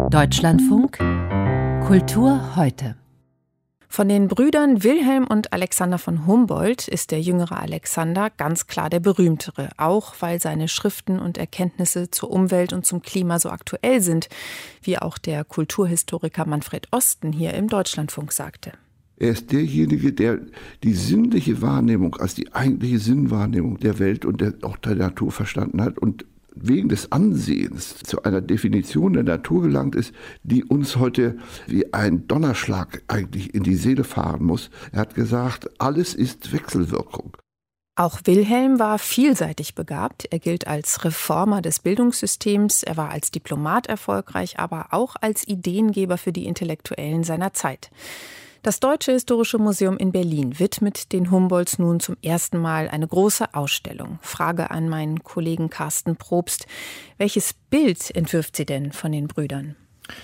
Deutschlandfunk Kultur heute. Von den Brüdern Wilhelm und Alexander von Humboldt ist der jüngere Alexander ganz klar der berühmtere, auch weil seine Schriften und Erkenntnisse zur Umwelt und zum Klima so aktuell sind, wie auch der Kulturhistoriker Manfred Osten hier im Deutschlandfunk sagte. Er ist derjenige, der die sinnliche Wahrnehmung als die eigentliche Sinnwahrnehmung der Welt und auch der Natur verstanden hat und wegen des Ansehens zu einer Definition der Natur gelangt ist, die uns heute wie ein Donnerschlag eigentlich in die Seele fahren muss. Er hat gesagt, alles ist Wechselwirkung. Auch Wilhelm war vielseitig begabt. Er gilt als Reformer des Bildungssystems. Er war als Diplomat erfolgreich, aber auch als Ideengeber für die Intellektuellen seiner Zeit. Das Deutsche Historische Museum in Berlin widmet den Humboldts nun zum ersten Mal eine große Ausstellung. Frage an meinen Kollegen Carsten Probst. Welches Bild entwirft sie denn von den Brüdern?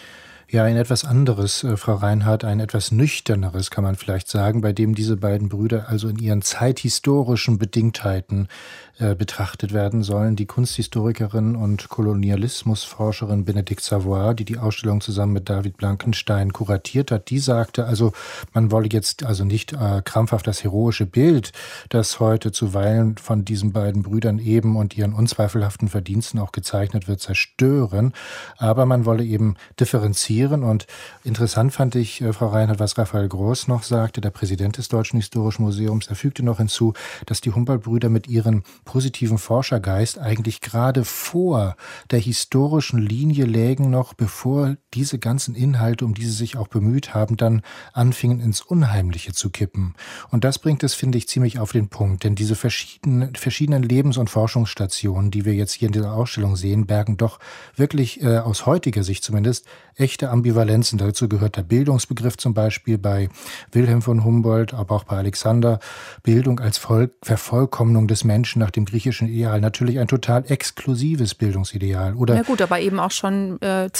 Ja, ein etwas anderes, Frau Reinhardt, ein etwas nüchterneres, kann man vielleicht sagen, bei dem diese beiden Brüder also in ihren zeithistorischen Bedingtheiten betrachtet werden sollen. Die Kunsthistorikerin und Kolonialismusforscherin Bénédicte Savoy, die die Ausstellung zusammen mit David Blankenstein kuratiert hat, die sagte, also man wolle jetzt also nicht krampfhaft das heroische Bild, das heute zuweilen von diesen beiden Brüdern eben und ihren unzweifelhaften Verdiensten auch gezeichnet wird, zerstören, aber man wolle eben differenzieren. Und interessant fand ich, Frau Reinhardt, was Raphael Groß noch sagte, der Präsident des Deutschen Historischen Museums. Er fügte noch hinzu, dass die Humboldt-Brüder mit ihren positiven Forschergeist eigentlich gerade vor der historischen Linie lägen, noch bevor diese ganzen Inhalte, um die sie sich auch bemüht haben, dann anfingen ins Unheimliche zu kippen. Und das bringt es, finde ich, ziemlich auf den Punkt, denn diese verschiedenen Lebens- und Forschungsstationen, die wir jetzt hier in dieser Ausstellung sehen, bergen doch wirklich aus heutiger Sicht zumindest echte Ambivalenzen. Dazu gehört der Bildungsbegriff zum Beispiel bei Wilhelm von Humboldt, aber auch bei Alexander. Bildung als Vervollkommnung des Menschen nach dem griechischen Ideal. Natürlich ein total exklusives Bildungsideal. Oder na gut, aber eben auch schon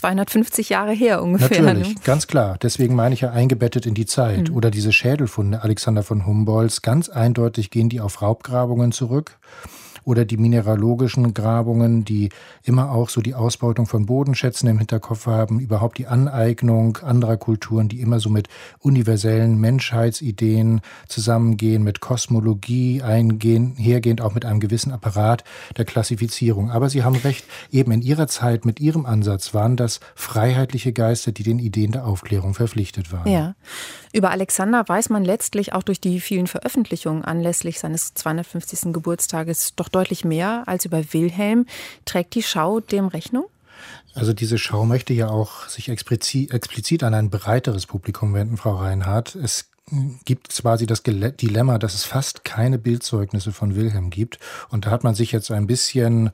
250 Jahre her ungefähr. Natürlich, ne? Ganz klar. Deswegen meine ich ja eingebettet in die Zeit. Oder diese Schädelfunde Alexander von Humboldts, ganz eindeutig gehen die auf Raubgrabungen zurück. Oder die mineralogischen Grabungen, die immer auch so die Ausbeutung von Bodenschätzen im Hinterkopf haben, überhaupt die Aneignung anderer Kulturen, die immer so mit universellen Menschheitsideen zusammengehen, mit Kosmologie hergehend auch mit einem gewissen Apparat der Klassifizierung. Aber Sie haben recht, eben in Ihrer Zeit mit Ihrem Ansatz waren das freiheitliche Geister, die den Ideen der Aufklärung verpflichtet waren. Ja. Über Alexander weiß man letztlich auch durch die vielen Veröffentlichungen anlässlich seines 250. Geburtstages doch deutlich mehr als über Wilhelm. Trägt die Schau dem Rechnung? Also diese Schau möchte ja auch sich explizit an ein breiteres Publikum wenden, Frau Reinhardt. Es gibt quasi das Dilemma, dass es fast keine Bildzeugnisse von Wilhelm gibt. Und da hat man sich jetzt ein bisschen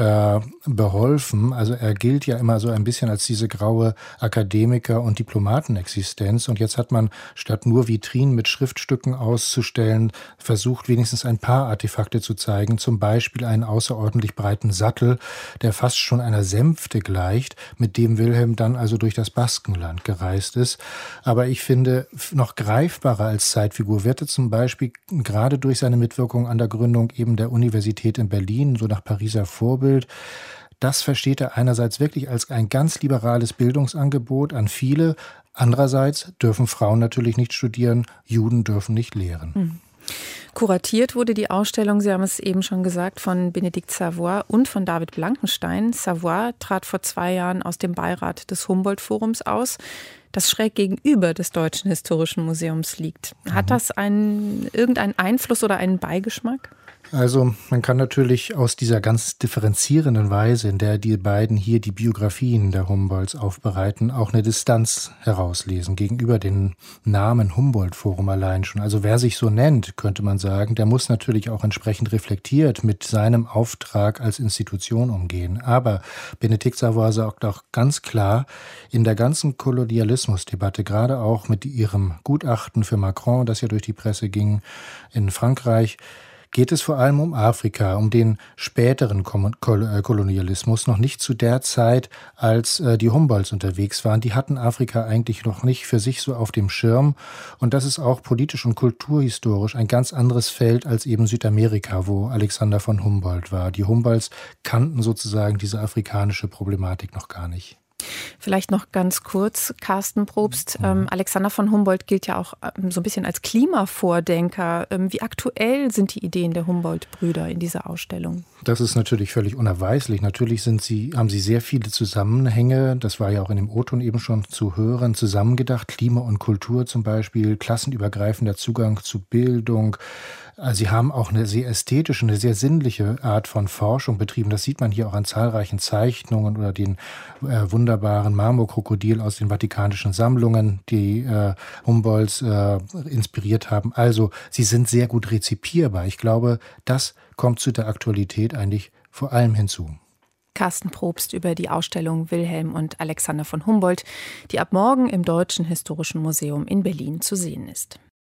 beholfen. Also er gilt ja immer so ein bisschen als diese graue Akademiker- und Diplomatenexistenz. Und jetzt hat man, statt nur Vitrinen mit Schriftstücken auszustellen, versucht wenigstens ein paar Artefakte zu zeigen. Zum Beispiel einen außerordentlich breiten Sattel, der fast schon einer Sänfte gleicht, mit dem Wilhelm dann also durch das Baskenland gereist ist. Aber ich finde, noch greifbar als Zeitfigur wird er zum Beispiel gerade durch seine Mitwirkung an der Gründung eben der Universität in Berlin, so nach Pariser Vorbild. Das versteht er einerseits wirklich als ein ganz liberales Bildungsangebot an viele. Andererseits dürfen Frauen natürlich nicht studieren, Juden dürfen nicht lehren. Kuratiert wurde die Ausstellung, Sie haben es eben schon gesagt, von Bénédicte Savoy und von David Blankenstein. Savoy trat vor 2 Jahren aus dem Beirat des Humboldt-Forums aus, das schräg gegenüber des Deutschen Historischen Museums liegt. Hat das irgendeinen Einfluss oder einen Beigeschmack? Also man kann natürlich aus dieser ganz differenzierenden Weise, in der die beiden hier die Biografien der Humboldts aufbereiten, auch eine Distanz herauslesen gegenüber dem Namen Humboldt-Forum allein schon. Also wer sich so nennt, könnte man sagen, der muss natürlich auch entsprechend reflektiert mit seinem Auftrag als Institution umgehen. Aber Bénédicte Savoy sagt auch ganz klar, in der ganzen Kolonialismusdebatte, gerade auch mit ihrem Gutachten für Macron, das ja durch die Presse ging in Frankreich, geht es vor allem um Afrika, um den späteren Kolonialismus, noch nicht zu der Zeit, als die Humboldts unterwegs waren. Die hatten Afrika eigentlich noch nicht für sich so auf dem Schirm. Und das ist auch politisch und kulturhistorisch ein ganz anderes Feld als eben Südamerika, wo Alexander von Humboldt war. Die Humboldts kannten sozusagen diese afrikanische Problematik noch gar nicht. Vielleicht noch ganz kurz, Carsten Probst. Alexander von Humboldt gilt ja auch so ein bisschen als Klimavordenker. Wie aktuell sind die Ideen der Humboldt-Brüder in dieser Ausstellung? Das ist natürlich völlig unerweislich. Natürlich haben sie sehr viele Zusammenhänge, das war ja auch in dem O-Ton eben schon zu hören, zusammengedacht. Klima und Kultur zum Beispiel, klassenübergreifender Zugang zu Bildung. Sie haben auch eine sehr ästhetische, eine sehr sinnliche Art von Forschung betrieben. Das sieht man hier auch an zahlreichen Zeichnungen oder den wunderbaren Marmorkrokodil aus den vatikanischen Sammlungen, die Humboldts inspiriert haben. Also sie sind sehr gut rezipierbar. Ich glaube, das kommt zu der Aktualität eigentlich vor allem hinzu. Carsten Probst über die Ausstellung Wilhelm und Alexander von Humboldt, die ab morgen im Deutschen Historischen Museum in Berlin zu sehen ist.